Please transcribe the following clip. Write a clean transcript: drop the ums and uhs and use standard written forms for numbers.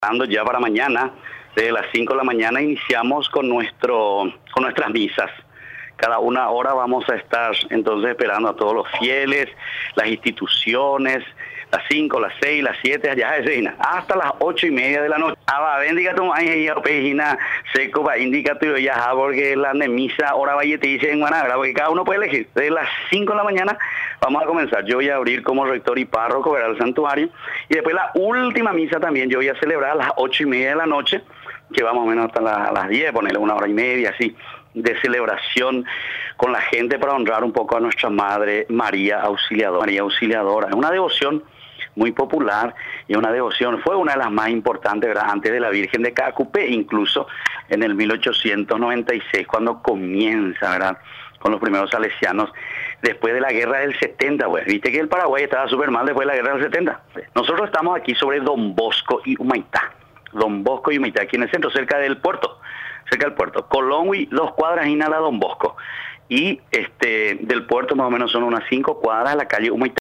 Ya para mañana, desde las 5 de la mañana iniciamos con nuestras misas. Cada una hora vamos a estar entonces esperando a todos los fieles, las instituciones, las 5, las 6, las 7, allá hasta las 8:30 de la noche. Bendiga tu maíz y pejina seco para indicar tu ya porque la misa ahora vaya te dice en Guanagra, porque cada uno puede elegir. Desde las 5 de la mañana vamos a comenzar. Yo voy a abrir como rector y párroco, verá el santuario, y después la última misa también yo voy a celebrar a las 8:30 de la noche, que va más o menos hasta las 10, ponerle una hora y media así, de celebración con la gente para honrar un poco a nuestra Madre María Auxiliadora. María Auxiliadora es una devoción muy popular y una devoción, fue una de las más importantes, ¿verdad? Antes de la Virgen de Cacupé, incluso en el 1896, cuando comienza, ¿verdad?, con los primeros salesianos, después de la guerra del 70, pues, viste que el Paraguay estaba súper mal después de la guerra del 70. Nosotros estamos aquí sobre Don Bosco y Humaitá. Don Bosco y Humaitá, aquí en el centro, cerca del puerto. Colón, 2 cuadras y nada Don Bosco. Y del puerto más o menos son unas 5 cuadras a la calle Humaitá.